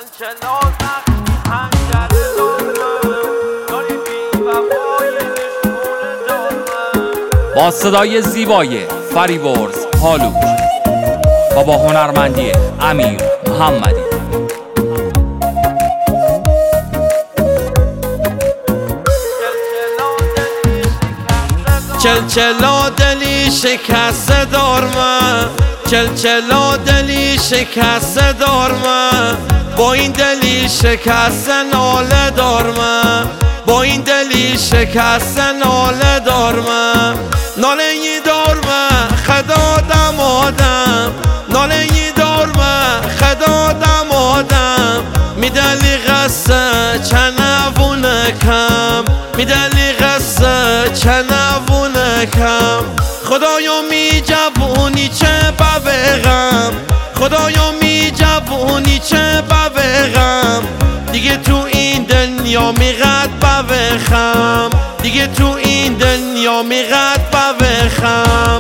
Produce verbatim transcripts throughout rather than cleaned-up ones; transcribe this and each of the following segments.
با صدای زیبای فریورز هالوچ و با هنرمندی امیر محمدی. چلچلا دلی شکسته دارم، چلچلا دلی شکسته دارم، با این دلی شکسته ناله دارم، با این دلی شکسته ناله دارم. ناله ای دارم خدا دمادم، ناله ای دارم خدا دمادم، میدلی قصه چنوونه کم، میدلی قصه چنوونه کم. خدایا می جوونی چه ببغم، خدایا می جوونی چه ببغم، دیگه تو این دنیا میقد ببخم، دیگه تو این دنیا میقد ببخم.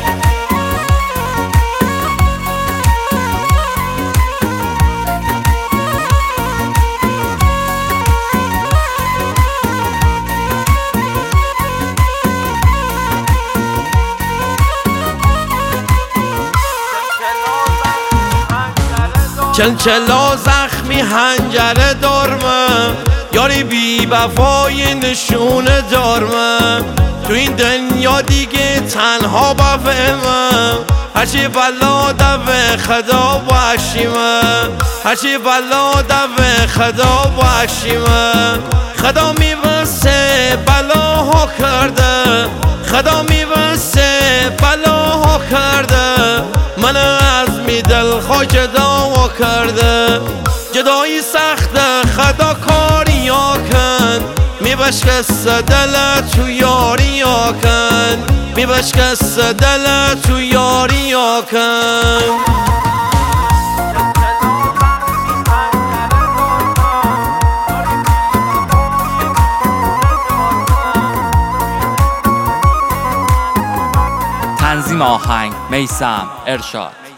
چلچلا زخمی هنجره دارم، یاری بی وفای نشونه دارم، تو این دنیا دیگه تنها بفهمم، هرچی بلا دو خدا باشیمم، هرچی بلا دو خدا باشیمم. خدا میوسه بلاها کرده، خدا میوسه بلاها کرده، من از می دل خواه جدا کرده. جدایی سخته خدا کاری ها کن، میبشکست دل تو یاری ها کن، میبشکست دل تو یاری ها کن. تنظیم آهنگ میثم ارشاد.